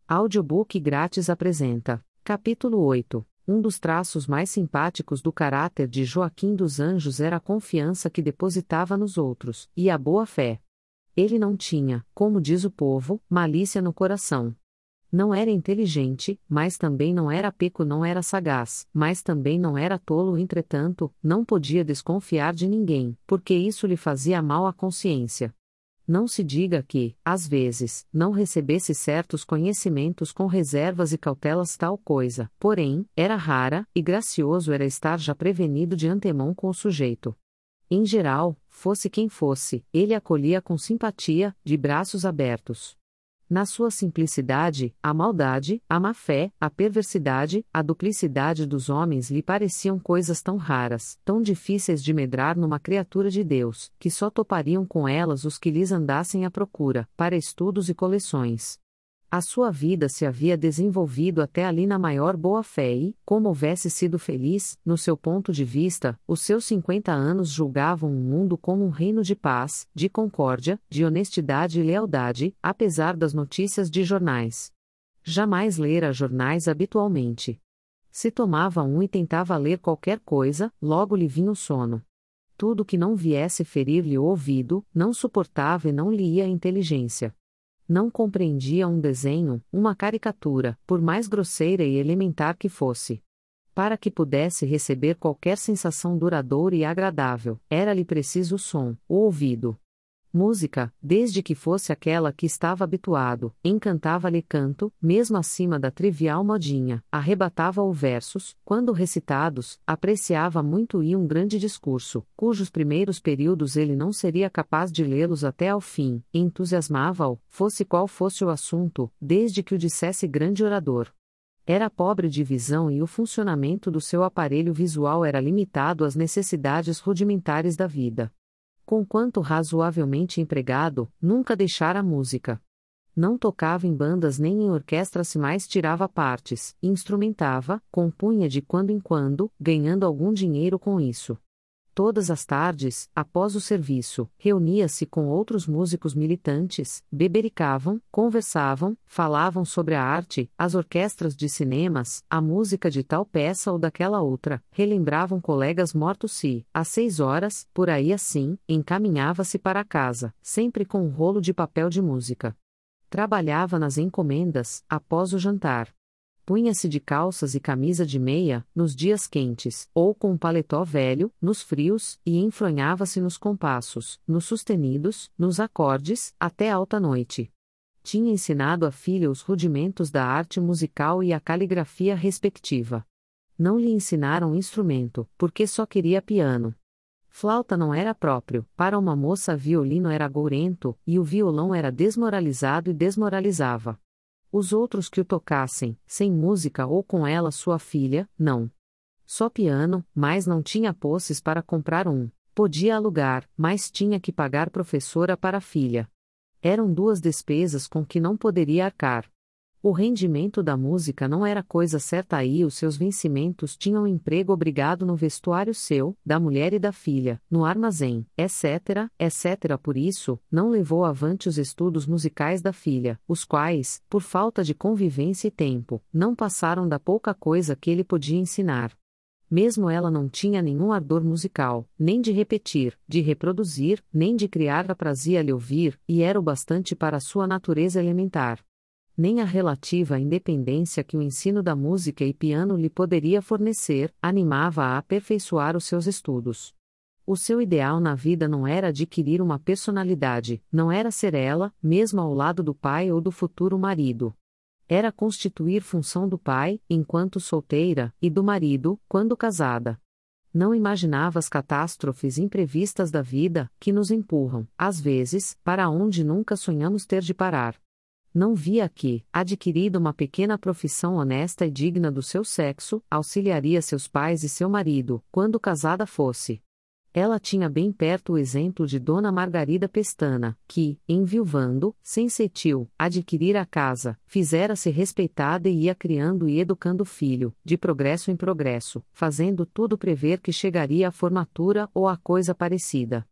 Audiobook grátis apresenta. Capítulo 8. Um dos traços mais simpáticos do caráter de Joaquim dos Anjos era a confiança que depositava nos outros, e a boa-fé. Ele não tinha, como diz o povo, malícia no coração. Não era inteligente, mas também não era peco, não era sagaz, mas também não era tolo. Entretanto, não podia desconfiar de ninguém, porque isso lhe fazia mal à consciência. Não se diga que, às vezes, não recebesse certos conhecimentos com reservas e cautelas tal coisa, porém, era rara, e gracioso era estar já prevenido de antemão com o sujeito. Em geral, fosse quem fosse, ele acolhia com simpatia, de braços abertos. Na sua simplicidade, a maldade, a má-fé, a perversidade, a duplicidade dos homens lhe pareciam coisas tão raras, tão difíceis de medrar numa criatura de Deus, que só topariam com elas os que lhes andassem à procura, para estudos e coleções. A sua vida se havia desenvolvido até ali na maior boa-fé e, como houvesse sido feliz, no seu ponto de vista, os seus 50 anos julgavam o mundo como um reino de paz, de concórdia, de honestidade e lealdade, apesar das notícias de jornais. Jamais lera jornais habitualmente. Se tomava um e tentava ler qualquer coisa, logo lhe vinha o sono. Tudo que não viesse ferir-lhe o ouvido, não suportava e não lhe ia a inteligência. Não compreendia um desenho, uma caricatura, por mais grosseira e elementar que fosse. Para que pudesse receber qualquer sensação duradoura e agradável, era-lhe preciso o som, o ouvido. Música, desde que fosse aquela que estava habituado, encantava-lhe canto, mesmo acima da trivial modinha, arrebatava-o versos, quando recitados, apreciava muito e um grande discurso, cujos primeiros períodos ele não seria capaz de lê-los até ao fim, entusiasmava-o, fosse qual fosse o assunto, desde que o dissesse grande orador. Era pobre de visão e o funcionamento do seu aparelho visual era limitado às necessidades rudimentares da vida. Conquanto razoavelmente empregado, nunca deixara a música. Não tocava em bandas nem em orquestras, mais tirava partes, instrumentava, compunha de quando em quando, ganhando algum dinheiro com isso. Todas as tardes, após o serviço, reunia-se com outros músicos militantes, bebericavam, conversavam, falavam sobre a arte, as orquestras de cinemas, a música de tal peça ou daquela outra, relembravam colegas mortos e, às 6 horas, por aí assim, encaminhava-se para casa, sempre com um rolo de papel de música. Trabalhava nas encomendas, após o jantar. Punha-se de calças e camisa de meia, nos dias quentes, ou com um paletó velho, nos frios, e enfronhava-se nos compassos, nos sustenidos, nos acordes, até alta noite. Tinha ensinado à filha os rudimentos da arte musical e a caligrafia respectiva. Não lhe ensinaram instrumento, porque só queria piano. Flauta não era próprio, para uma moça violino era gourento, e o violão era desmoralizado e desmoralizava. Os outros que o tocassem, sem música ou com ela sua filha, não. Só piano, mas não tinha posses para comprar um. Podia alugar, mas tinha que pagar professora para a filha. Eram duas despesas com que não poderia arcar. O rendimento da música não era coisa certa e os seus vencimentos tinham emprego obrigado no vestuário seu, da mulher e da filha, no armazém, etc., etc. Por isso, não levou avante os estudos musicais da filha, os quais, por falta de convivência e tempo, não passaram da pouca coisa que ele podia ensinar. Mesmo ela não tinha nenhum ardor musical, nem de repetir, de reproduzir, nem de criar, aprazia-lhe ouvir, e era o bastante para a sua natureza elementar. Nem a relativa independência que o ensino da música e piano lhe poderia fornecer, animava-a a aperfeiçoar os seus estudos. O seu ideal na vida não era adquirir uma personalidade, não era ser ela, mesmo ao lado do pai ou do futuro marido. Era constituir função do pai, enquanto solteira, e do marido, quando casada. Não imaginava as catástrofes imprevistas da vida, que nos empurram, às vezes, para onde nunca sonhamos ter de parar. Não via que, adquirida uma pequena profissão honesta e digna do seu sexo, auxiliaria seus pais e seu marido, quando casada fosse. Ela tinha bem perto o exemplo de Dona Margarida Pestana, que, enviuvando, sem cetil, adquirira a casa, fizera-se respeitada e ia criando e educando o filho, de progresso em progresso, fazendo tudo prever que chegaria à formatura ou a coisa parecida.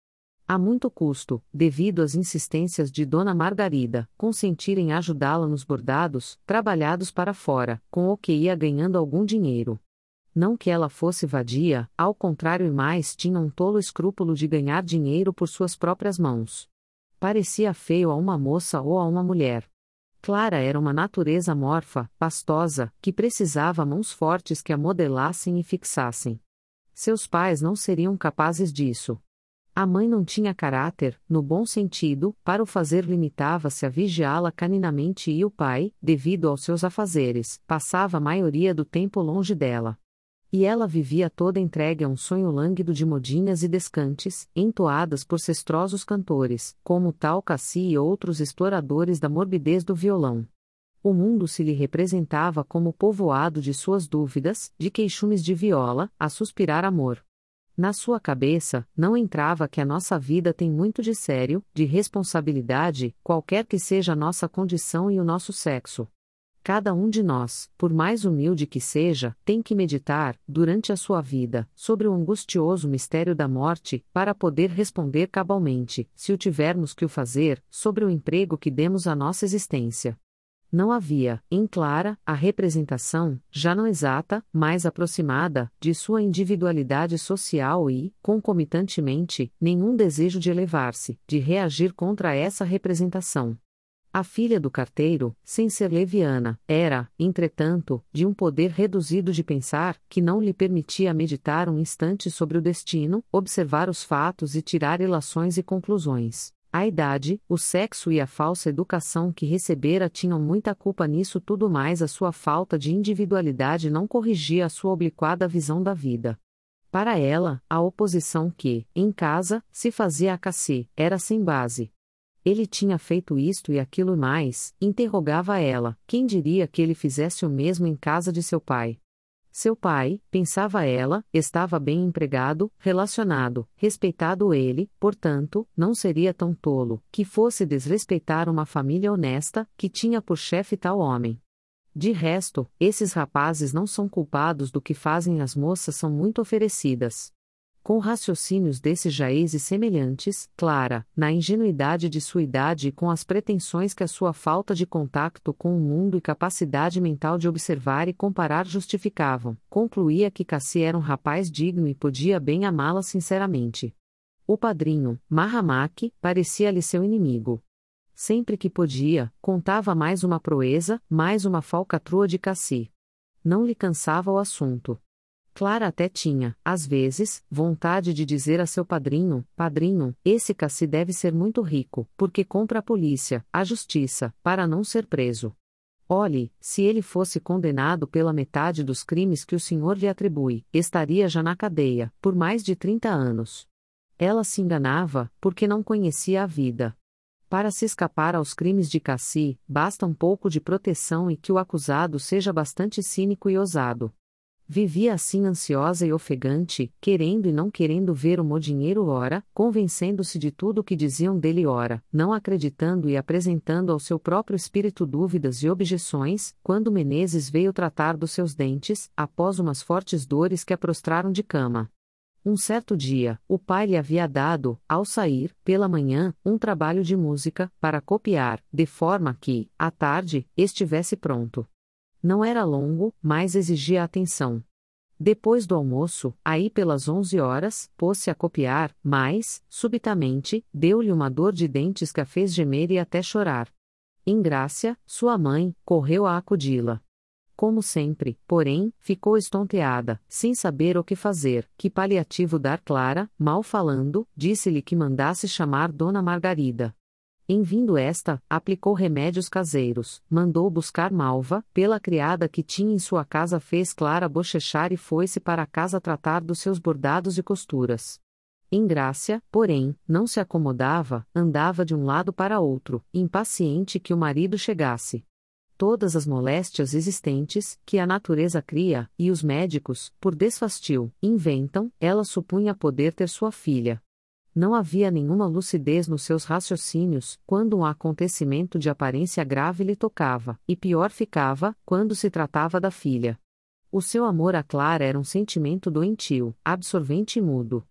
A muito custo, devido às insistências de Dona Margarida, consentir em ajudá-la nos bordados, trabalhados para fora, com o que ia ganhando algum dinheiro. Não que ela fosse vadia, ao contrário e mais tinha um tolo escrúpulo de ganhar dinheiro por suas próprias mãos. Parecia feio a uma moça ou a uma mulher. Clara era uma natureza amorfa, pastosa, que precisava mãos fortes que a modelassem e fixassem. Seus pais não seriam capazes disso. A mãe não tinha caráter, no bom sentido, para o fazer limitava-se a vigiá-la caninamente e o pai, devido aos seus afazeres, passava a maioria do tempo longe dela. E ela vivia toda entregue a um sonho lânguido de modinhas e descantes, entoadas por cestrosos cantores, como tal Cassi e outros exploradores da morbidez do violão. O mundo se lhe representava como povoado de suas dúvidas, de queixumes de viola, a suspirar amor. Na sua cabeça, não entrava que a nossa vida tem muito de sério, de responsabilidade, qualquer que seja a nossa condição e o nosso sexo. Cada um de nós, por mais humilde que seja, tem que meditar, durante a sua vida, sobre o angustioso mistério da morte, para poder responder cabalmente, se o tivermos que o fazer, sobre o emprego que demos à nossa existência. Não havia, em Clara, a representação, já não exata, mas aproximada, de sua individualidade social e, concomitantemente, nenhum desejo de elevar-se, de reagir contra essa representação. A filha do carteiro, sem ser leviana, era, entretanto, de um poder reduzido de pensar, que não lhe permitia meditar um instante sobre o destino, observar os fatos e tirar ilações e conclusões. A idade, o sexo e a falsa educação que recebera tinham muita culpa nisso tudo, mais a sua falta de individualidade não corrigia a sua obliquada visão da vida. Para ela, a oposição que, em casa, se fazia a Cassi, era sem base. Ele tinha feito isto e aquilo e mais, interrogava ela, quem diria que ele fizesse o mesmo em casa de seu pai? Seu pai, pensava ela, estava bem empregado, relacionado, respeitado ele, portanto, não seria tão tolo, que fosse desrespeitar uma família honesta, que tinha por chefe tal homem. De resto, esses rapazes não são culpados do que fazem, as moças são muito oferecidas. Com raciocínios desses jaezes semelhantes, Clara, na ingenuidade de sua idade e com as pretensões que a sua falta de contacto com o mundo e capacidade mental de observar e comparar justificavam, concluía que Cassi era um rapaz digno e podia bem amá-la sinceramente. O padrinho, Mahamaki, parecia-lhe seu inimigo. Sempre que podia, contava mais uma proeza, mais uma falcatrua de Cassi. Não lhe cansava o assunto. Clara até tinha, às vezes, vontade de dizer a seu padrinho: padrinho, esse Cassi deve ser muito rico, porque compra a polícia, a justiça, para não ser preso. Olhe, se ele fosse condenado pela metade dos crimes que o senhor lhe atribui, estaria já na cadeia, por mais de 30 anos. Ela se enganava, porque não conhecia a vida. Para se escapar aos crimes de Cassi, basta um pouco de proteção e que o acusado seja bastante cínico e ousado. Vivia assim ansiosa e ofegante, querendo e não querendo ver o modinheiro ora, convencendo-se de tudo o que diziam dele ora, não acreditando e apresentando ao seu próprio espírito dúvidas e objeções, quando Menezes veio tratar dos seus dentes, após umas fortes dores que a prostraram de cama. Um certo dia, o pai lhe havia dado, ao sair, pela manhã, um trabalho de música, para copiar, de forma que, à tarde, estivesse pronto. Não era longo, mas exigia atenção. Depois do almoço, aí pelas 11 horas, pôs-se a copiar, mas, subitamente, deu-lhe uma dor de dentes que a fez gemer e até chorar. Ingrácia, sua mãe, correu a acudi-la. Como sempre, porém, ficou estonteada, sem saber o que fazer, que paliativo dar. Clara, mal falando, disse-lhe que mandasse chamar Dona Margarida. Em vindo esta, aplicou remédios caseiros, mandou buscar malva, pela criada que tinha em sua casa, fez Clara bochechar e foi-se para a casa tratar dos seus bordados e costuras. Ingrácia, porém, não se acomodava, andava de um lado para outro, impaciente que o marido chegasse. Todas as moléstias existentes, que a natureza cria, e os médicos, por desfastio, inventam, ela supunha poder ter sua filha. Não havia nenhuma lucidez nos seus raciocínios, quando um acontecimento de aparência grave lhe tocava, e pior ficava, quando se tratava da filha. O seu amor a Clara era um sentimento doentio, absorvente e mudo.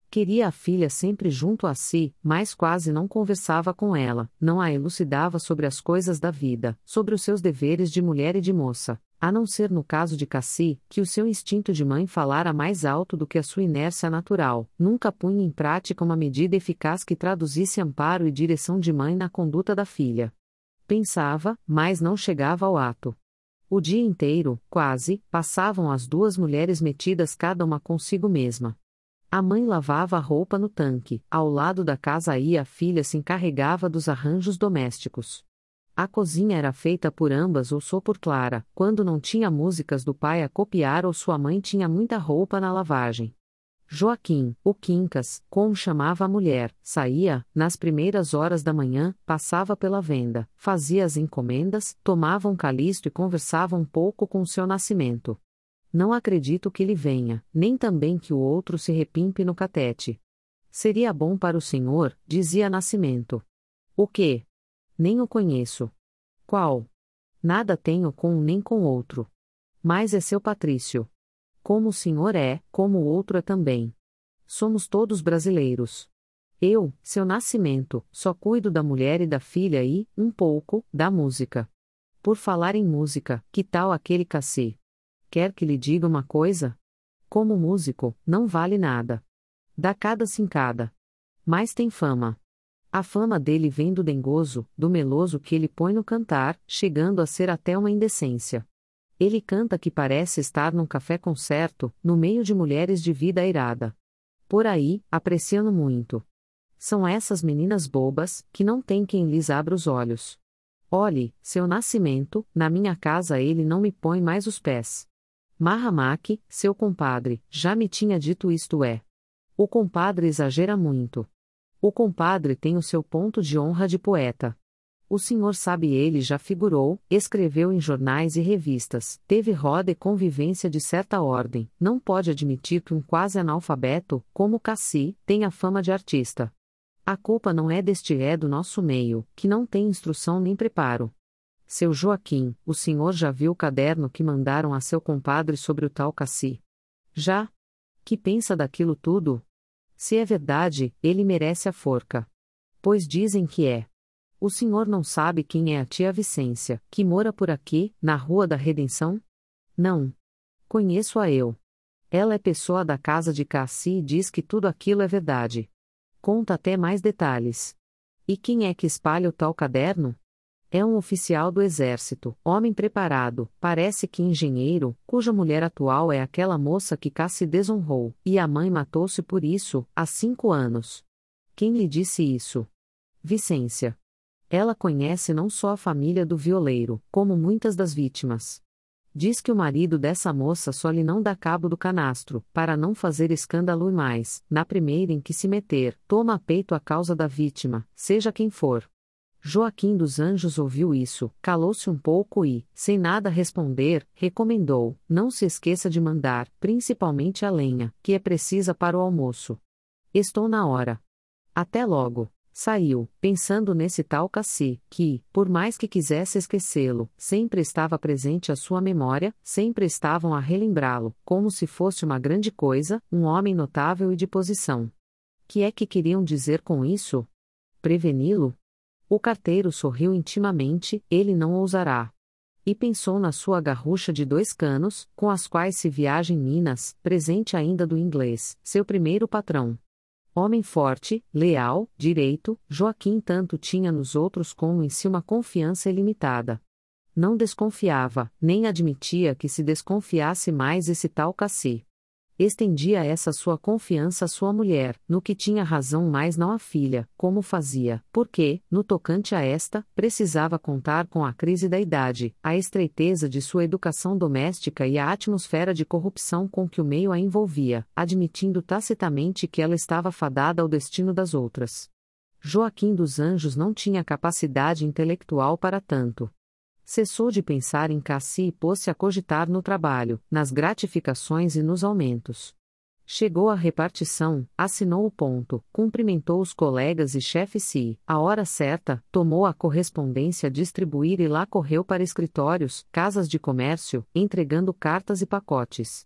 Queria a filha sempre junto a si, mas quase não conversava com ela, não a elucidava sobre as coisas da vida, sobre os seus deveres de mulher e de moça, a não ser no caso de Cassie, que o seu instinto de mãe falara mais alto do que a sua inércia natural, nunca punha em prática uma medida eficaz que traduzisse amparo e direção de mãe na conduta da filha. Pensava, mas não chegava ao ato. O dia inteiro, quase, passavam as duas mulheres metidas cada uma consigo mesma. A mãe lavava a roupa no tanque, ao lado da casa ia a filha se encarregava dos arranjos domésticos. A cozinha era feita por ambas ou só por Clara, quando não tinha músicas do pai a copiar ou sua mãe tinha muita roupa na lavagem. Joaquim, o Quincas, como chamava a mulher, saía, nas primeiras horas da manhã, passava pela venda, fazia as encomendas, tomava um calisto e conversava um pouco com o seu Nascimento. Não acredito que ele venha, nem também que o outro se repimpe no catete. Seria bom para o senhor, dizia Nascimento. O quê? Nem o conheço. Qual? Nada tenho com um nem com outro. Mas é seu Patrício. Como o senhor é, como o outro é também. Somos todos brasileiros. Eu, seu Nascimento, só cuido da mulher e da filha e, um pouco, da música. Por falar em música, que tal aquele Cassie? Quer que lhe diga uma coisa? Como músico, não vale nada. Dá cada cincada. Mas tem fama. A fama dele vem do dengoso, do meloso que ele põe no cantar, chegando a ser até uma indecência. Ele canta que parece estar num café-concerto, no meio de mulheres de vida airada. Por aí, apreciando muito. São essas meninas bobas, que não tem quem lhes abra os olhos. Olhe, seu Nascimento, na minha casa ele não me põe mais os pés. Mahamaki, seu compadre, já me tinha dito isto é. O compadre exagera muito. O compadre tem o seu ponto de honra de poeta. O senhor sabe ele já figurou, escreveu em jornais e revistas, teve roda e convivência de certa ordem, não pode admitir que um quase analfabeto, como Cassie, tenha fama de artista. A culpa não é deste é do nosso meio, que não tem instrução nem preparo. Seu Joaquim, o senhor já viu o caderno que mandaram a seu compadre sobre o tal Cassie? Já? Que pensa daquilo tudo? Se é verdade, ele merece a forca. Pois dizem que é. O senhor não sabe quem é a tia Vicência, que mora por aqui, na Rua da Redenção? Não. Conheço-a eu. Ela é pessoa da casa de Cassie e diz que tudo aquilo é verdade. Conta até mais detalhes. E quem é que espalha o tal caderno? É um oficial do exército, homem preparado, parece que engenheiro, cuja mulher atual é aquela moça que Cassie desonrou, e a mãe matou-se por isso, há 5 anos. Quem lhe disse isso? Vicência. Ela conhece não só a família do violeiro, como muitas das vítimas. Diz que o marido dessa moça só lhe não dá cabo do canastro, para não fazer escândalo e mais, na primeira em que se meter, toma a peito a causa da vítima, seja quem for. Joaquim dos Anjos ouviu isso, calou-se um pouco e, sem nada responder, recomendou: não se esqueça de mandar, principalmente a lenha, que é precisa para o almoço. Estou na hora. Até logo. Saiu, pensando nesse tal Cassie, que, por mais que quisesse esquecê-lo, sempre estava presente à sua memória, sempre estavam a relembrá-lo, como se fosse uma grande coisa, um homem notável e de posição. Que é que queriam dizer com isso? Preveni-lo? O carteiro sorriu intimamente, ele não ousará. E pensou na sua garrucha de 2 canos, com as quais se viaja em Minas, presente ainda do inglês, seu primeiro patrão. Homem forte, leal, direito, Joaquim tanto tinha nos outros como em si uma confiança ilimitada. Não desconfiava, nem admitia que se desconfiasse mais esse tal Cassie. Estendia essa sua confiança à sua mulher, no que tinha razão mas não à filha, como fazia, porque, no tocante a esta, precisava contar com a crise da idade, a estreiteza de sua educação doméstica e a atmosfera de corrupção com que o meio a envolvia, admitindo tacitamente que ela estava fadada ao destino das outras. Joaquim dos Anjos não tinha capacidade intelectual para tanto. Cessou de pensar em Cassie e pôs-se a cogitar no trabalho, nas gratificações e nos aumentos. Chegou à repartição, assinou o ponto, cumprimentou os colegas e chefes e, à hora certa, tomou a correspondência a distribuir e lá correu para escritórios, casas de comércio, entregando cartas e pacotes.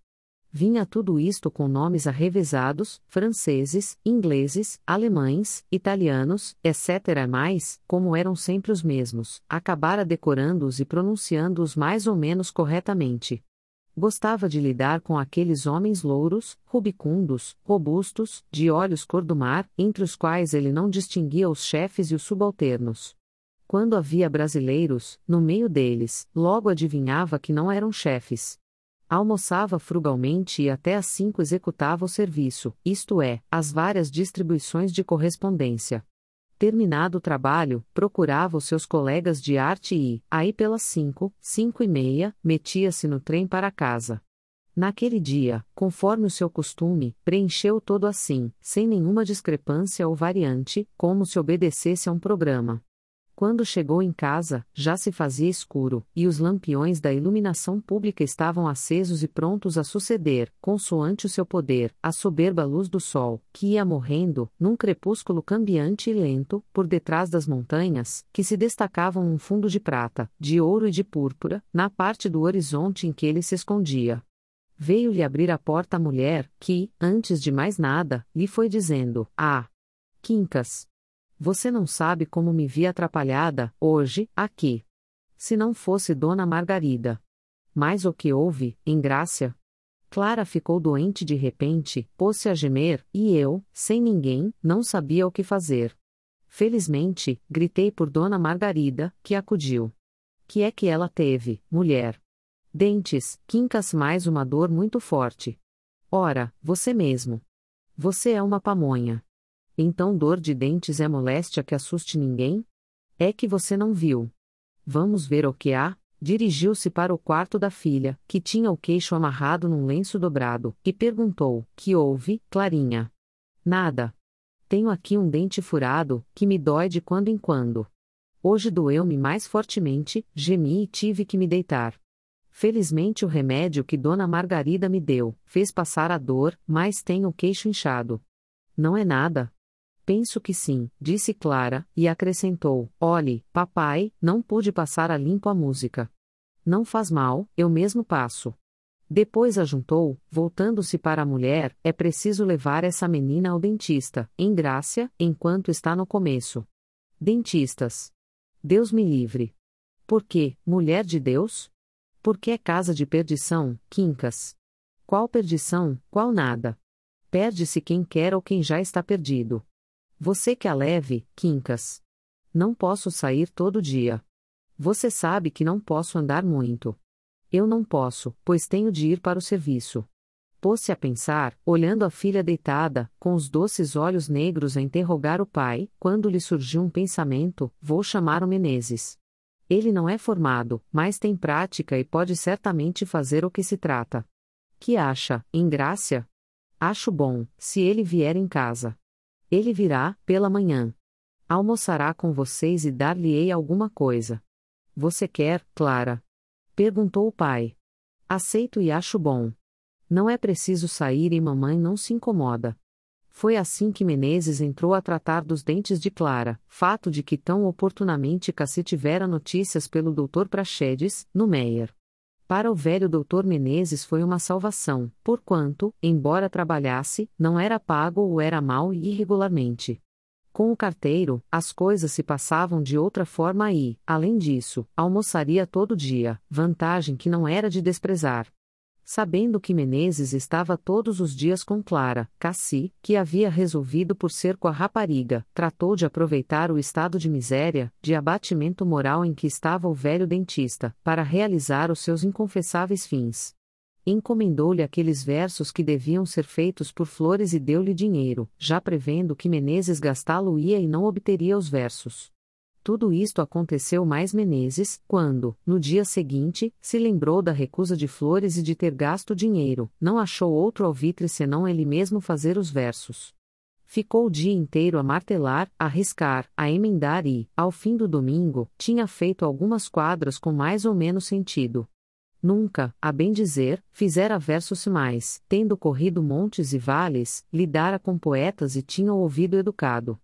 Vinha tudo isto com nomes arrevesados, franceses, ingleses, alemães, italianos, etc. Mas, como eram sempre os mesmos, acabara decorando-os e pronunciando-os mais ou menos corretamente. Gostava de lidar com aqueles homens louros, rubicundos, robustos, de olhos cor do mar, entre os quais ele não distinguia os chefes e os subalternos. Quando havia brasileiros, no meio deles, logo adivinhava que não eram chefes. Almoçava frugalmente e até às 5 executava o serviço, isto é, as várias distribuições de correspondência. Terminado o trabalho, procurava os seus colegas de arte e, aí pelas 5, 5:30, metia-se no trem para casa. Naquele dia, conforme o seu costume, preencheu todo assim, sem nenhuma discrepância ou variante, como se obedecesse a um programa. Quando chegou em casa, já se fazia escuro, e os lampiões da iluminação pública estavam acesos e prontos a suceder, consoante o seu poder, a soberba luz do sol, que ia morrendo, num crepúsculo cambiante e lento, por detrás das montanhas, que se destacavam um fundo de prata, de ouro e de púrpura, na parte do horizonte em que ele se escondia. Veio-lhe abrir a porta a mulher, que, antes de mais nada, lhe foi dizendo: Ah, Quincas! Você não sabe como me vi atrapalhada, hoje, aqui. Se não fosse Dona Margarida. Mas o que houve, Engrácia? Clara ficou doente de repente, pôs-se a gemer, e eu, sem ninguém, não sabia o que fazer. Felizmente, gritei por Dona Margarida, que acudiu. Que é que ela teve, mulher? Dentes, Quincas, mais uma dor muito forte. Ora, você mesmo. Você é uma pamonha. Então dor de dentes é moléstia que assuste ninguém? É que você não viu. Vamos ver o que há? Dirigiu-se para o quarto da filha, que tinha o queixo amarrado num lenço dobrado, e perguntou: Que houve, Clarinha? Nada. Tenho aqui um dente furado, que me dói de quando em quando. Hoje doeu-me mais fortemente, gemi e tive que me deitar. Felizmente o remédio que Dona Margarida me deu, fez passar a dor, mas tenho o queixo inchado. Não é nada? Penso que sim, disse Clara, e acrescentou: Olhe, papai, não pude passar a limpo a música. Não faz mal, eu mesmo passo. Depois ajuntou, voltando-se para a mulher: É preciso levar essa menina ao dentista, Engrácia, enquanto está no começo. Dentistas. Deus me livre. Por quê, mulher de Deus? Porque é casa de perdição, Quincas. Qual perdição, qual nada? Perde-se quem quer ou quem já está perdido. Você que a leve, Quincas. Não posso sair todo dia. Você sabe que não posso andar muito. Eu não posso, pois tenho de ir para o serviço. Pôs-se a pensar, olhando a filha deitada, com os doces olhos negros a interrogar o pai, quando lhe surgiu um pensamento: vou chamar o Menezes. Ele não é formado, mas tem prática e pode certamente fazer o que se trata. Que acha, Engrácia? Acho bom, se ele vier em casa. Ele virá, pela manhã. Almoçará com vocês e dar-lhe-ei alguma coisa. Você quer, Clara? Perguntou o pai. Aceito e acho bom. Não é preciso sair e mamãe não se incomoda. Foi assim que Menezes entrou a tratar dos dentes de Clara, fato de que tão oportunamente Cassi tivera notícias pelo Dr. Praxedes, no Meier. Para o velho Dr. Menezes foi uma salvação, porquanto, embora trabalhasse, não era pago ou era mal e irregularmente. Com o carteiro, as coisas se passavam de outra forma e, além disso, almoçaria todo dia, vantagem que não era de desprezar. Sabendo que Menezes estava todos os dias com Clara, Cassi, que havia resolvido por ser com a rapariga, tratou de aproveitar o estado de miséria, de abatimento moral em que estava o velho dentista, para realizar os seus inconfessáveis fins. Encomendou-lhe aqueles versos que deviam ser feitos por Flores e deu-lhe dinheiro, já prevendo que Menezes gastá-lo-ia e não obteria os versos. Tudo isto aconteceu mais Menezes, quando, no dia seguinte, se lembrou da recusa de Flores e de ter gasto dinheiro, não achou outro alvitre senão ele mesmo fazer os versos. Ficou o dia inteiro a martelar, a riscar, a emendar e, ao fim do domingo, tinha feito algumas quadras com mais ou menos sentido. Nunca, a bem dizer, fizera versos mais, tendo corrido montes e vales, lidara com poetas e tinha o ouvido educado.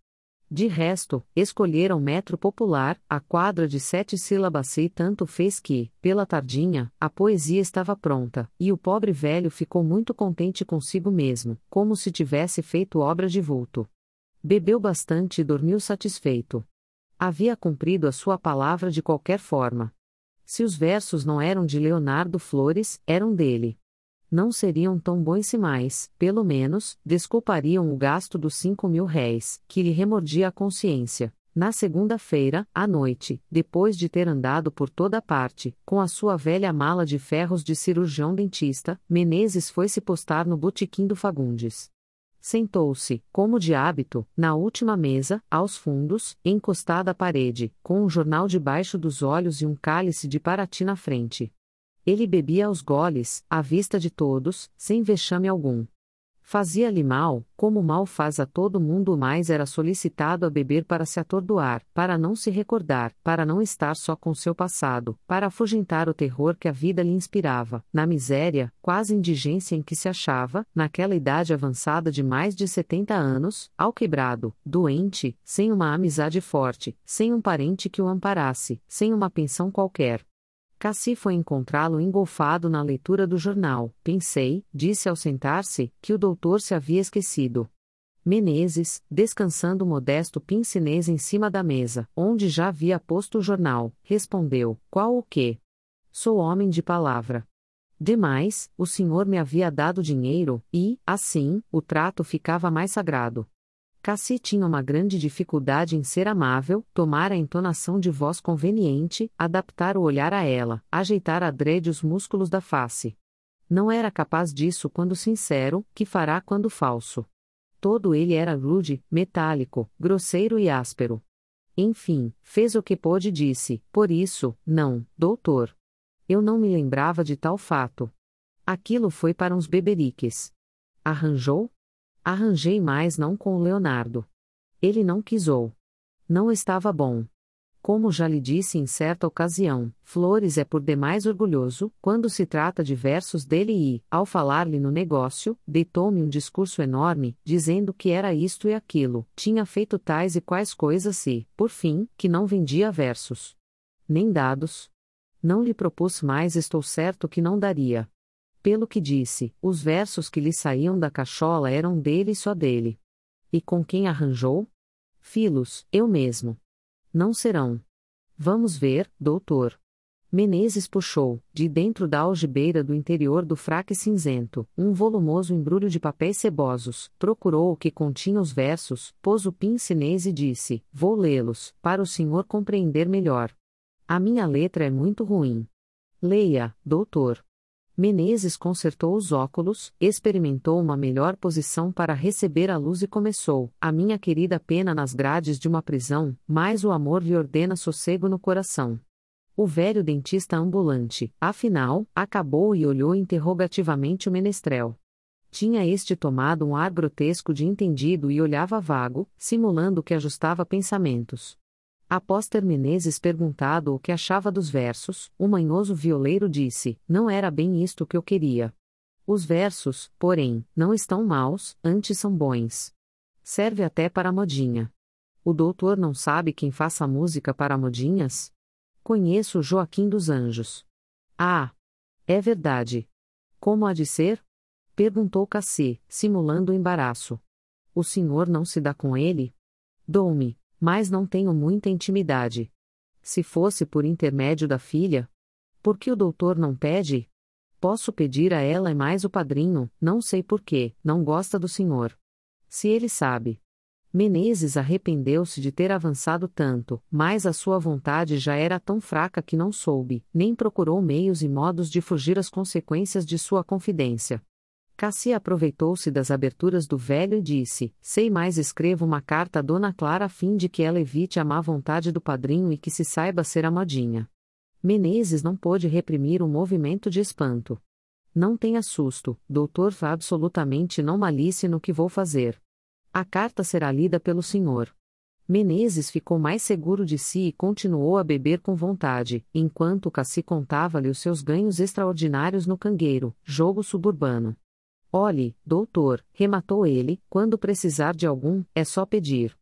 De resto, escolheram metro popular, a quadra de 7 sílabas e tanto fez que, pela tardinha, a poesia estava pronta, e o pobre velho ficou muito contente consigo mesmo, como se tivesse feito obra de vulto. Bebeu bastante e dormiu satisfeito. Havia cumprido a sua palavra de qualquer forma. Se os versos não eram de Leonardo Flores, eram dele. Não seriam tão bons se mais, pelo menos, desculpariam o gasto dos 5.000 réis, que lhe remordia a consciência. Na segunda-feira, à noite, depois de ter andado por toda parte, com a sua velha mala de ferros de cirurgião-dentista, Menezes foi-se postar no botequim do Fagundes. Sentou-se, como de hábito, na última mesa, aos fundos, encostada à parede, com um jornal debaixo dos olhos e um cálice de Paraty na frente. Ele bebia aos goles, à vista de todos, sem vexame algum. Fazia-lhe mal, como mal faz a todo mundo, mas era solicitado a beber para se atordoar, para não se recordar, para não estar só com seu passado, para afugentar o terror que a vida lhe inspirava, na miséria, quase indigência em que se achava, naquela idade avançada de mais de 70 anos, alquebrado, doente, sem uma amizade forte, sem um parente que o amparasse, sem uma pensão qualquer. Cassi foi encontrá-lo engolfado na leitura do jornal. Pensei, disse ao sentar-se, que o doutor se havia esquecido. Menezes, descansando o modesto pince-nez em cima da mesa, onde já havia posto o jornal, respondeu: qual o quê? Sou homem de palavra. Demais, o senhor me havia dado dinheiro, e, assim, o trato ficava mais sagrado. Cassi tinha uma grande dificuldade em ser amável, tomar a entonação de voz conveniente, adaptar o olhar a ela, ajeitar adrede os músculos da face. Não era capaz disso quando sincero, que fará quando falso. Todo ele era rude, metálico, grosseiro e áspero. Enfim, fez o que pôde e disse: por isso, não, doutor. Eu não me lembrava de tal fato. Aquilo foi para uns beberiques. Arranjou? Arranjei, mas não com o Leonardo. Ele não quisou. Não estava bom. Como já lhe disse em certa ocasião, Flores é por demais orgulhoso, quando se trata de versos dele e, ao falar-lhe no negócio, deitou-me um discurso enorme, dizendo que era isto e aquilo, tinha feito tais e quais coisas e, por fim, que não vendia versos. Nem dados. Não lhe propus mais, estou certo que não daria. Pelo que disse, os versos que lhe saíam da cachola eram dele e só dele. E com quem arranjou? Filos, eu mesmo. Não serão. Vamos ver, doutor. Menezes puxou, de dentro da algibeira do interior do fraque cinzento, um volumoso embrulho de papéis sebosos, procurou o que continha os versos, pôs o pince-nez e disse: vou lê-los, para o senhor compreender melhor. A minha letra é muito ruim. Leia, doutor. Menezes consertou os óculos, experimentou uma melhor posição para receber a luz e começou: a minha querida pena nas grades de uma prisão, mas o amor lhe ordena sossego no coração. O velho dentista ambulante, afinal, acabou e olhou interrogativamente o menestrel. Tinha este tomado um ar grotesco de entendido e olhava vago, simulando que ajustava pensamentos. Após ter Menezes perguntado o que achava dos versos, o manhoso violeiro disse: não era bem isto que eu queria. Os versos, porém, não estão maus, antes são bons. Serve até para modinha. O doutor não sabe quem faça música para modinhas? Conheço o Joaquim dos Anjos. Ah! É verdade. Como há de ser? Perguntou Cassi, simulando embaraço. O senhor não se dá com ele? Dou-me. Mas não tenho muita intimidade. Se fosse por intermédio da filha. Por que o doutor não pede? Posso pedir a ela e mais o padrinho, não sei por quê, não gosta do senhor. Se ele sabe. Menezes arrependeu-se de ter avançado tanto, mas a sua vontade já era tão fraca que não soube, nem procurou meios e modos de fugir às consequências de sua confidência. Cassi aproveitou-se das aberturas do velho e disse: sei mais, escrevo uma carta a Dona Clara a fim de que ela evite a má vontade do padrinho e que se saiba ser a modinha. Menezes não pôde reprimir um movimento de espanto. Não tenha susto, doutor, absolutamente não malícia no que vou fazer. A carta será lida pelo senhor. Menezes ficou mais seguro de si e continuou a beber com vontade, enquanto Cassi contava-lhe os seus ganhos extraordinários no cangueiro, jogo suburbano. Olhe, doutor, rematou ele, quando precisar de algum, é só pedir.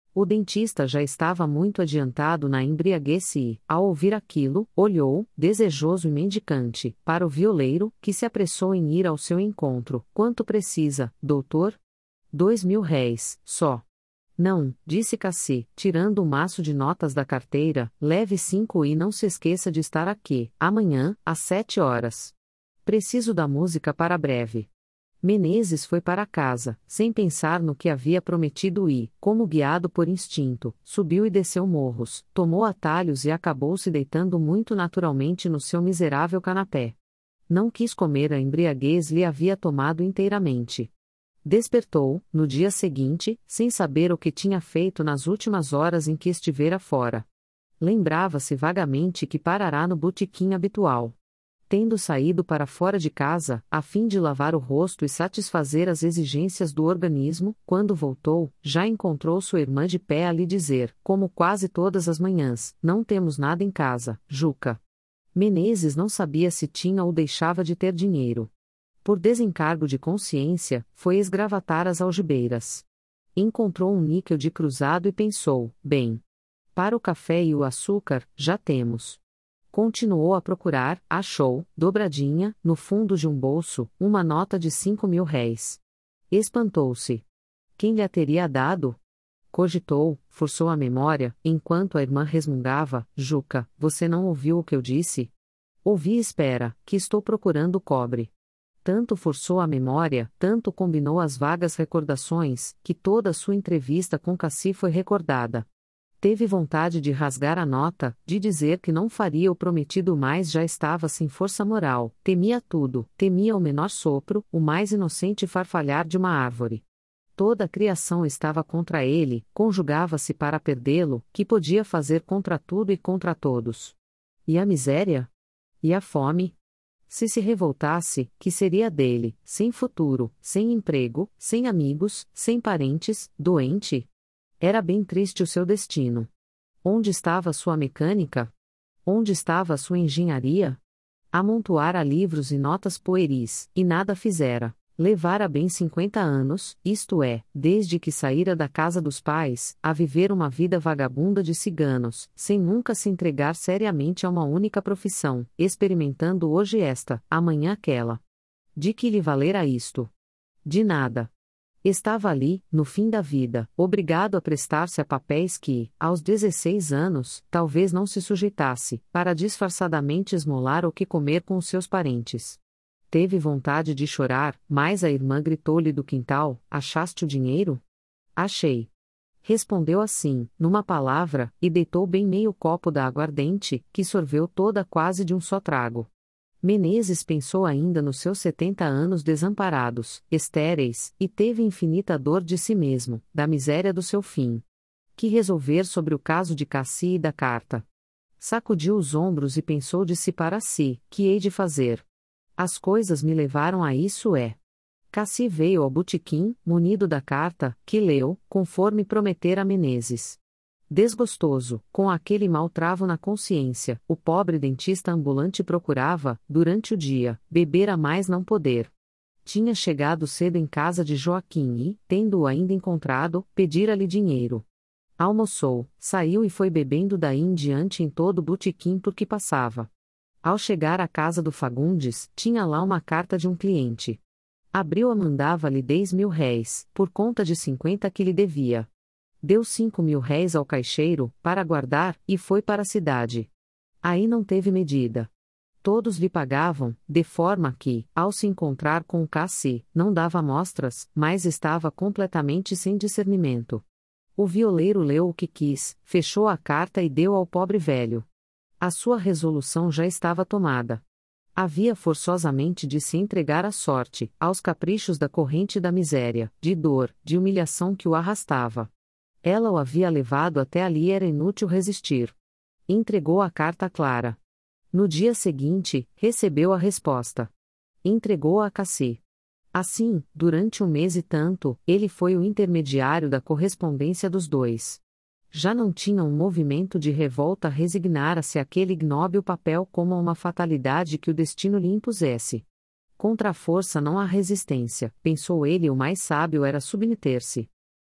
O dentista já estava muito adiantado na embriaguez e, ao ouvir aquilo, olhou, desejoso e mendicante, para o violeiro, que se apressou em ir ao seu encontro. Quanto precisa, doutor? 2.000 réis, só. Não, disse Cassi, tirando o maço de notas da carteira, leve 5 e não se esqueça de estar aqui, amanhã, às 7 horas. Preciso da música para breve. Menezes foi para casa, sem pensar no que havia prometido e, como guiado por instinto, subiu e desceu morros, tomou atalhos e acabou se deitando muito naturalmente no seu miserável canapé. Não quis comer, a embriaguez lhe havia tomado inteiramente. Despertou, no dia seguinte, sem saber o que tinha feito nas últimas horas em que estivera fora. Lembrava-se vagamente que parará no botequim habitual. Tendo saído para fora de casa, a fim de lavar o rosto e satisfazer as exigências do organismo, quando voltou, já encontrou sua irmã de pé a lhe dizer, como quase todas as manhãs: não temos nada em casa, Juca. Menezes não sabia se tinha ou deixava de ter dinheiro. Por desencargo de consciência, foi esgravatar as algibeiras. Encontrou um níquel de cruzado e pensou: bem, para o café e o açúcar, já temos. Continuou a procurar, achou, dobradinha, no fundo de um bolso, uma nota de 5.000 réis. Espantou-se. Quem lhe a teria dado? Cogitou, forçou a memória, enquanto a irmã resmungava: Juca, você não ouviu o que eu disse? Ouvi, espera, que estou procurando o cobre. Tanto forçou a memória, tanto combinou as vagas recordações, que toda a sua entrevista com Cassi foi recordada. Teve vontade de rasgar a nota, de dizer que não faria o prometido, mas já estava sem força moral, temia tudo, temia o menor sopro, o mais inocente farfalhar de uma árvore. Toda a criação estava contra ele, conjugava-se para perdê-lo, que podia fazer contra tudo e contra todos. E a miséria? E a fome? Se revoltasse, que seria dele, sem futuro, sem emprego, sem amigos, sem parentes, doente? Era bem triste o seu destino. Onde estava sua mecânica? Onde estava sua engenharia? Amontoara livros e notas pueris, e nada fizera. Levara bem 50 anos, isto é, desde que saíra da casa dos pais, a viver uma vida vagabunda de ciganos, sem nunca se entregar seriamente a uma única profissão, experimentando hoje esta, amanhã aquela. De que lhe valera isto? De nada. Estava ali, no fim da vida, obrigado a prestar-se a papéis que, aos 16 anos, talvez não se sujeitasse, para disfarçadamente esmolar o que comer com os seus parentes. Teve vontade de chorar, mas a irmã gritou-lhe do quintal: achaste o dinheiro? Achei. Respondeu assim, numa palavra, e deitou bem meio copo da aguardente, que sorveu toda quase de um só trago. Menezes pensou ainda nos seus 70 anos desamparados, estéreis, e teve infinita dor de si mesmo, da miséria do seu fim. Que resolver sobre o caso de Cassi e da carta? Sacudiu os ombros e pensou de si para si: que hei de fazer? As coisas me levaram a isso. Cassi veio ao botequim, munido da carta, que leu, conforme prometera a Menezes. Desgostoso, com aquele mau travo na consciência, o pobre dentista ambulante procurava, durante o dia, beber a mais não poder. Tinha chegado cedo em casa de Joaquim e, tendo-o ainda encontrado, pedira-lhe dinheiro. Almoçou, saiu e foi bebendo daí em diante em todo o botequim por que passava. Ao chegar à casa do Fagundes, tinha lá uma carta de um cliente. Abriu-a, mandava-lhe 10.000 réis, por conta de 50 que lhe devia. Deu 5.000 réis ao caixeiro, para guardar, e foi para a cidade. Aí não teve medida. Todos lhe pagavam, de forma que, ao se encontrar com o Cassi, não dava mostras, mas estava completamente sem discernimento. O violeiro leu o que quis, fechou a carta e deu ao pobre velho. A sua resolução já estava tomada. Havia forçosamente de se entregar à sorte, aos caprichos da corrente da miséria, de dor, de humilhação que o arrastava. Ela o havia levado até ali e era inútil resistir. Entregou a carta a Clara. No dia seguinte, recebeu a resposta. Entregou-a a Cassi. Assim, durante 1 mês e tanto, ele foi o intermediário da correspondência dos dois. Já não tinha um movimento de revolta, resignara-se àquele ignóbil papel como a uma fatalidade que o destino lhe impusesse. Contra a força não há resistência, pensou ele, o mais sábio era submeter-se.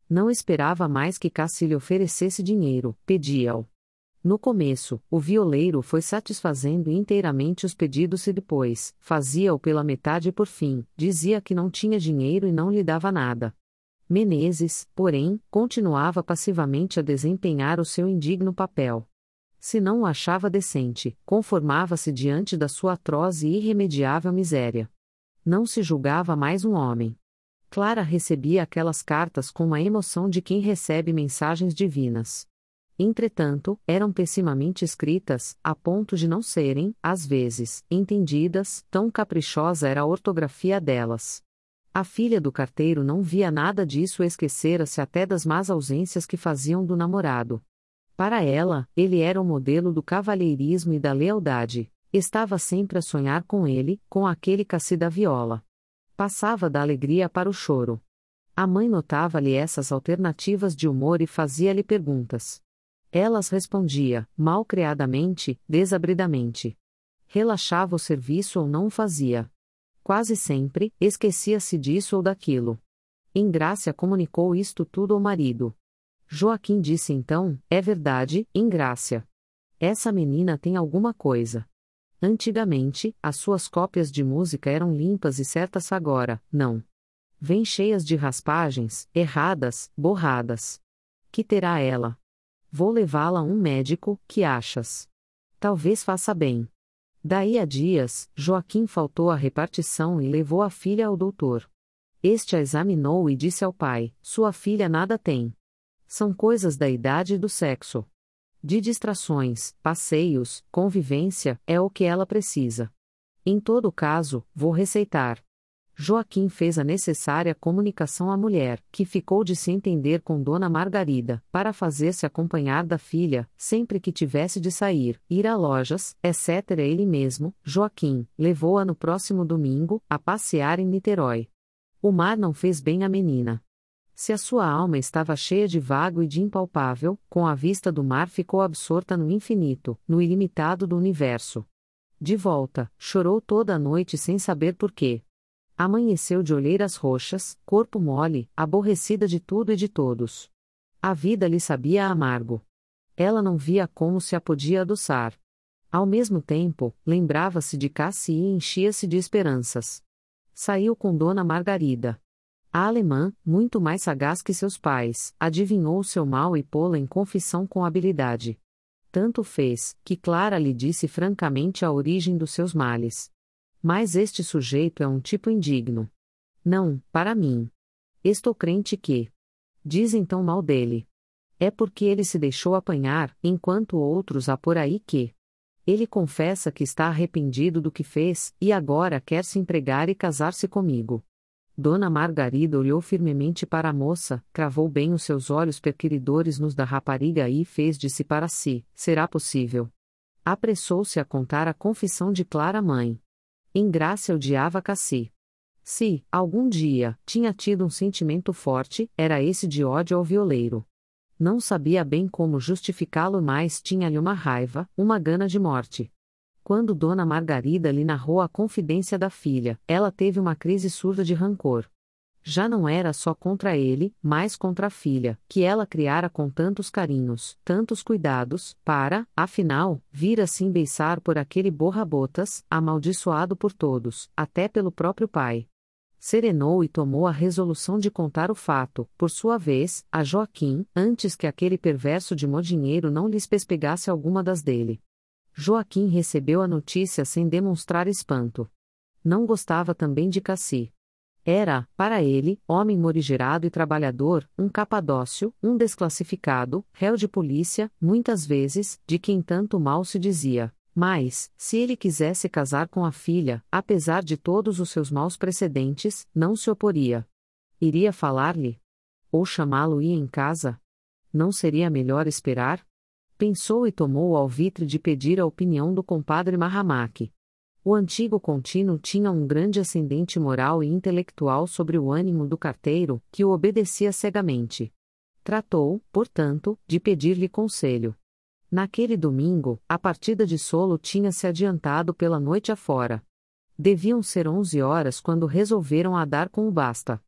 Não esperava mais que Cassi lhe oferecesse dinheiro, pedia-o. No começo, o violeiro foi satisfazendo inteiramente os pedidos e depois, fazia-o pela metade e por fim, dizia que não tinha dinheiro e não lhe dava nada. Menezes, porém, continuava passivamente a desempenhar o seu indigno papel. Se não o achava decente, conformava-se diante da sua atroz e irremediável miséria. Não se julgava mais um homem. Clara recebia aquelas cartas com a emoção de quem recebe mensagens divinas. Entretanto, eram pessimamente escritas, a ponto de não serem, às vezes, entendidas, tão caprichosa era a ortografia delas. A filha do carteiro não via nada disso e esquecera-se até das más ausências que faziam do namorado. Para ela, ele era o modelo do cavalheirismo e da lealdade. Estava sempre a sonhar com ele, com aquele Cassi da viola. Passava da alegria para o choro. A mãe notava-lhe essas alternativas de humor e fazia-lhe perguntas. Elas respondia, mal-criadamente, desabridamente. Relaxava o serviço ou não o fazia. Quase sempre, esquecia-se disso ou daquilo. Ingrácia comunicou isto tudo ao marido. Joaquim disse então, é verdade, Ingrácia. Essa menina tem alguma coisa. Antigamente, as suas cópias de música eram limpas e certas agora, não. Vêm cheias de raspagens, erradas, borradas. Que terá ela? Vou levá-la a um médico, que achas? Talvez faça bem. Daí a dias, Joaquim faltou à repartição e levou a filha ao doutor. Este a examinou e disse ao pai, sua filha nada tem. São coisas da idade e do sexo. De distrações, passeios, convivência, é o que ela precisa. Em todo caso, vou receitar. Joaquim fez a necessária comunicação à mulher, que ficou de se entender com Dona Margarida, para fazer-se acompanhar da filha, sempre que tivesse de sair, ir a lojas, etc. Ele mesmo, Joaquim, levou-a no próximo domingo, a passear em Niterói. O mar não fez bem à menina. Se a sua alma estava cheia de vago e de impalpável, com a vista do mar ficou absorta no infinito, no ilimitado do universo. De volta, chorou toda a noite sem saber por quê. Amanheceu de olheiras roxas, corpo mole, aborrecida de tudo e de todos. A vida lhe sabia amargo. Ela não via como se a podia adoçar. Ao mesmo tempo, lembrava-se de Cassi e enchia-se de esperanças. Saiu com Dona Margarida. A alemã, muito mais sagaz que seus pais, adivinhou o seu mal e pô-la em confissão com habilidade. Tanto fez, que Clara lhe disse francamente a origem dos seus males. Mas este sujeito é um tipo indigno. Não, para mim. Estou crente que. Dizem tão mal dele. É porque ele se deixou apanhar, enquanto outros há por aí que. Ele confessa que está arrependido do que fez, e agora quer se empregar e casar-se comigo. Dona Margarida olhou firmemente para a moça, cravou bem os seus olhos perquiridores nos da rapariga e fez de si para si, será possível. Apressou-se a contar a confissão de Clara mãe. Ingrácia odiava Cassi. Se, algum dia, tinha tido um sentimento forte, era esse de ódio ao violeiro. Não sabia bem como justificá-lo, mas tinha-lhe uma raiva, uma gana de morte. Quando Dona Margarida lhe narrou a confidência da filha, ela teve uma crise surda de rancor. Já não era só contra ele, mas contra a filha, que ela criara com tantos carinhos, tantos cuidados, para, afinal, vir a se embeiçar por aquele borra-botas, amaldiçoado por todos, até pelo próprio pai. Serenou e tomou a resolução de contar o fato, por sua vez, a Joaquim, antes que aquele perverso de modinheiro não lhes pespegasse alguma das dele. Joaquim recebeu a notícia sem demonstrar espanto. Não gostava também de Cassi. Era, para ele, homem morigerado e trabalhador, um capadócio, um desclassificado, réu de polícia, muitas vezes, de quem tanto mal se dizia. Mas, se ele quisesse casar com a filha, apesar de todos os seus maus precedentes, não se oporia. Iria falar-lhe? Ou chamá-lo-ia em casa? Não seria melhor esperar? Pensou e tomou o alvitre de pedir a opinião do compadre Marramaque. O antigo contínuo tinha um grande ascendente moral e intelectual sobre o ânimo do carteiro, que o obedecia cegamente. Tratou, portanto, de pedir-lhe conselho. Naquele domingo, a partida de solo tinha se adiantado pela noite afora. Deviam ser 11 horas quando resolveram a dar com o basta.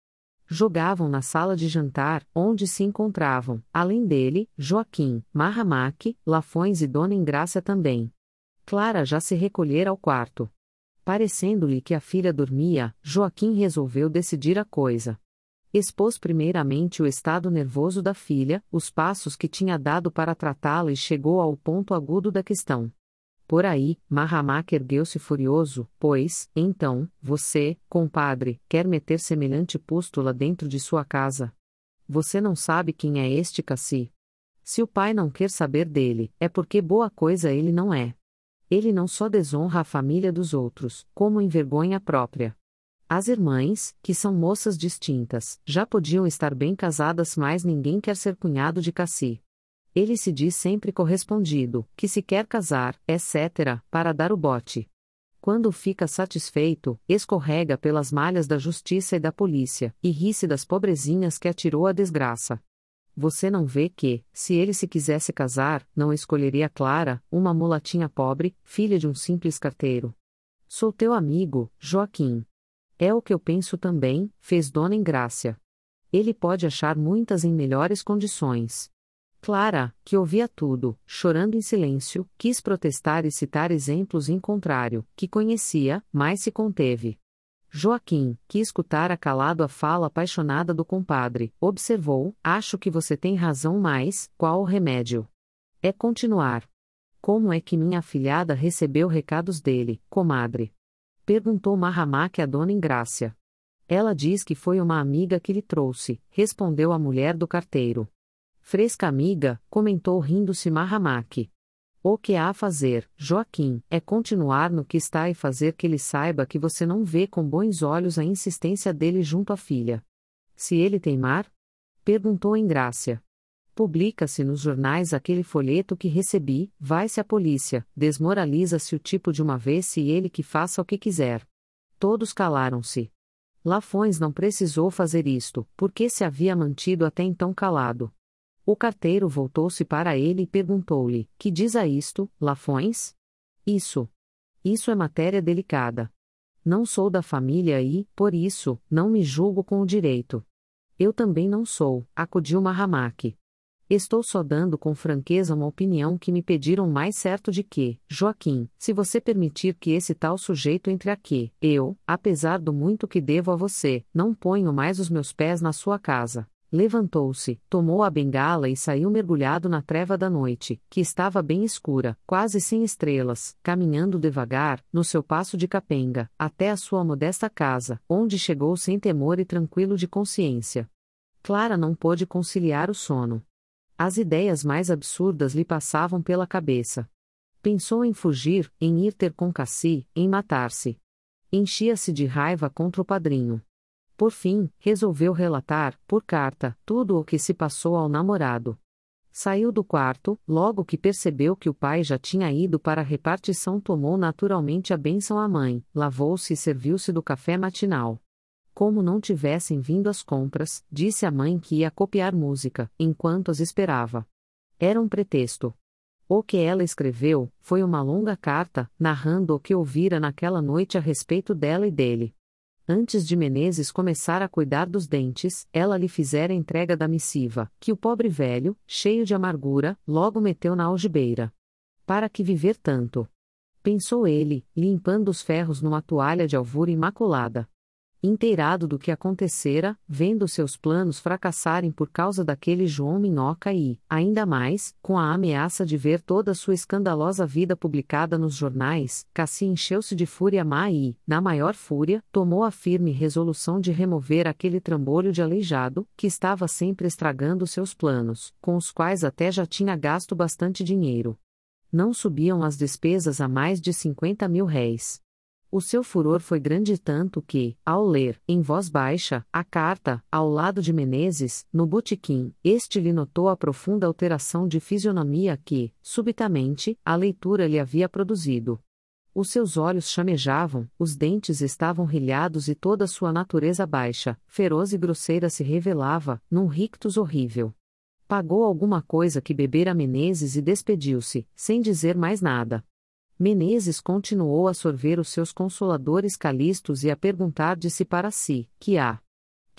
Jogavam na sala de jantar, onde se encontravam, além dele, Joaquim, Marramaque, Lafões e Dona Engrácia também. Clara já se recolhera ao quarto. Parecendo-lhe que a filha dormia, Joaquim resolveu decidir a coisa. Expôs primeiramente o estado nervoso da filha, os passos que tinha dado para tratá-la e chegou ao ponto agudo da questão. Por aí, Marramaque ergueu-se furioso, pois, então, você, compadre, quer meter semelhante pústula dentro de sua casa? Você não sabe quem é este Cassi? Se o pai não quer saber dele, é porque boa coisa ele não é. Ele não só desonra a família dos outros, como envergonha a própria. As irmãs, que são moças distintas, já podiam estar bem casadas, mas ninguém quer ser cunhado de Cassi. Ele se diz sempre correspondido, que se quer casar, etc., para dar o bote. Quando fica satisfeito, escorrega pelas malhas da justiça e da polícia, e ri-se das pobrezinhas que atirou à desgraça. Você não vê que, se ele se quisesse casar, não escolheria Clara, uma mulatinha pobre, filha de um simples carteiro? Sou teu amigo, Joaquim. É o que eu penso também, fez Dona Engrácia. Ele pode achar muitas em melhores condições. Clara, que ouvia tudo, chorando em silêncio, quis protestar e citar exemplos em contrário, que conhecia, mas se conteve. Joaquim, que escutara calado a fala apaixonada do compadre, observou: acho que você tem razão, mas qual o remédio? É continuar. Como é que minha afilhada recebeu recados dele, comadre? Perguntou Marramaque a Dona Engrácia. Ela diz que foi uma amiga que lhe trouxe, respondeu a mulher do carteiro. Fresca amiga, comentou rindo-se Marramaque. O que há a fazer, Joaquim, é continuar no que está e fazer que ele saiba que você não vê com bons olhos a insistência dele junto à filha. Se ele teimar? Perguntou Engrácia. Publica-se nos jornais aquele folheto que recebi, vai-se à polícia, desmoraliza-se o tipo de uma vez e ele que faça o que quiser. Todos calaram-se. Lafões não precisou fazer isto, porque se havia mantido até então calado. O carteiro voltou-se para ele e perguntou-lhe: que diz a isto, Lafões? Isso é matéria delicada. Não sou da família e, por isso, não me julgo com o direito. Eu também não sou, acudiu Marramaque. Estou só dando com franqueza uma opinião que me pediram mais certo de que, Joaquim, se você permitir que esse tal sujeito entre aqui, eu, apesar do muito que devo a você, não ponho mais os meus pés na sua casa. Levantou-se, tomou a bengala e saiu mergulhado na treva da noite, que estava bem escura, quase sem estrelas, caminhando devagar, no seu passo de capenga, até a sua modesta casa, onde chegou sem temor e tranquilo de consciência. Clara não pôde conciliar o sono. As ideias mais absurdas lhe passavam pela cabeça. Pensou em fugir, em ir ter com Cassi, em matar-se. Enchia-se de raiva contra o padrinho. Por fim, resolveu relatar, por carta, tudo o que se passou ao namorado. Saiu do quarto, logo que percebeu que o pai já tinha ido para a repartição, tomou naturalmente a bênção à mãe, lavou-se e serviu-se do café matinal. Como não tivessem vindo as compras, disse à mãe que ia copiar música, enquanto as esperava. Era um pretexto. O que ela escreveu foi uma longa carta, narrando o que ouvira naquela noite a respeito dela e dele. Antes de Menezes começar a cuidar dos dentes, ela lhe fizera entrega da missiva, que o pobre velho, cheio de amargura, logo meteu na algibeira. Para que viver tanto? Pensou ele, limpando os ferros numa toalha de alvura imaculada. Inteirado do que acontecera, vendo seus planos fracassarem por causa daquele João Minhoca e, ainda mais, com a ameaça de ver toda sua escandalosa vida publicada nos jornais, Cassi encheu-se de fúria má e, na maior fúria, tomou a firme resolução de remover aquele trambolho de aleijado, que estava sempre estragando seus planos, com os quais até já tinha gasto bastante dinheiro. Não subiam as despesas a mais de 50.000 réis. O seu furor foi grande tanto que, ao ler, em voz baixa, a carta, ao lado de Menezes, no botequim, este lhe notou a profunda alteração de fisionomia que, subitamente, a leitura lhe havia produzido. Os seus olhos chamejavam, os dentes estavam rilhados e toda sua natureza baixa, feroz e grosseira se revelava, num rictus horrível. Pagou alguma coisa que bebera Menezes e despediu-se, sem dizer mais nada. Menezes continuou a sorver os seus consoladores calistos e a perguntar de si para si: que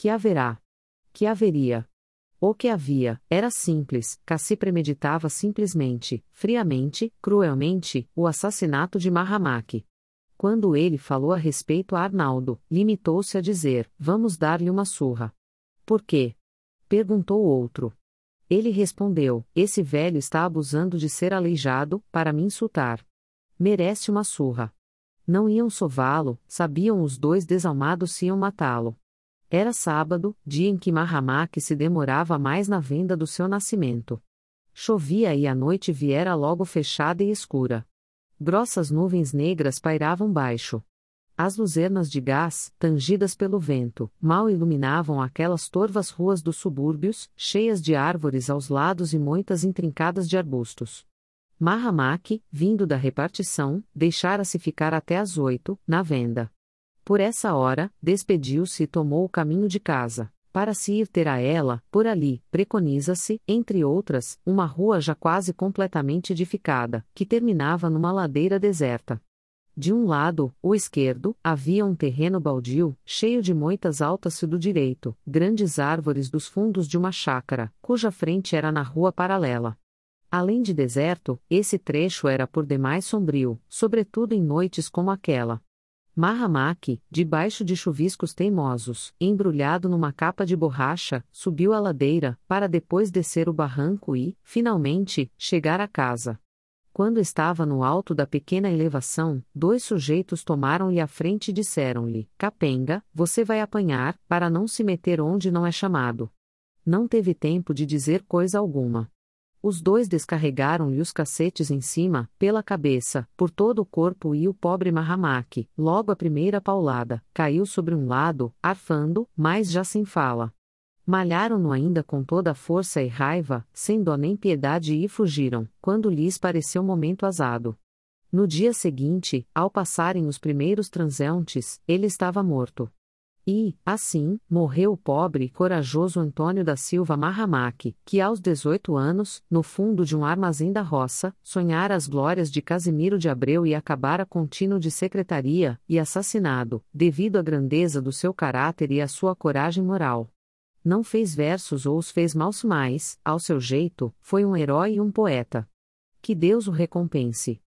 Que haverá? Que haveria? O que havia, era simples, Cassi premeditava simplesmente, friamente, cruelmente, o assassinato de Mahamaki. Quando ele falou a respeito a Arnaldo, limitou-se a dizer, vamos dar-lhe uma surra. Por quê? Perguntou o outro. Ele respondeu, esse velho está abusando de ser aleijado, para me insultar. Merece uma surra. Não iam sová-lo, sabiam os dois desalmados se iam matá-lo. Era sábado, dia em que Mahamaki se demorava mais na venda do seu nascimento. Chovia e a noite viera logo fechada e escura. Grossas nuvens negras pairavam baixo. As luzernas de gás, tangidas pelo vento, mal iluminavam aquelas torvas ruas dos subúrbios, cheias de árvores aos lados e moitas intrincadas de arbustos. Mahamaki, vindo da repartição, deixara-se ficar até às 8, na venda. Por essa hora, despediu-se e tomou o caminho de casa, para se ir ter a ela, por ali, preconiza-se, entre outras, uma rua já quase completamente edificada, que terminava numa ladeira deserta. De um lado, o esquerdo, havia um terreno baldio, cheio de moitas altas e do direito, grandes árvores dos fundos de uma chácara, cuja frente era na rua paralela. Além de deserto, esse trecho era por demais sombrio, sobretudo em noites como aquela. Mahamaki, debaixo de chuviscos teimosos, embrulhado numa capa de borracha, subiu a ladeira, para depois descer o barranco e, finalmente, chegar à casa. Quando estava no alto da pequena elevação, dois sujeitos tomaram-lhe a frente e disseram-lhe, Capenga, você vai apanhar, para não se meter onde não é chamado. Não teve tempo de dizer coisa alguma. Os dois descarregaram-lhe os cacetes em cima, pela cabeça, por todo o corpo e o pobre Mahamaki, logo a primeira paulada, caiu sobre um lado, arfando, mas já sem fala. Malharam-no ainda com toda a força e raiva, sem dó nem piedade e fugiram, quando lhes pareceu momento azado. No dia seguinte, ao passarem os primeiros transeuntes, ele estava morto. E, assim, morreu o pobre e corajoso Antônio da Silva Mahamaki, que aos 18 anos, no fundo de um armazém da roça, sonhara as glórias de Casimiro de Abreu e acabara contínuo de secretaria, e assassinado, devido à grandeza do seu caráter e à sua coragem moral. Não fez versos ou os fez maus, mas, ao seu jeito, foi um herói e um poeta. Que Deus o recompense.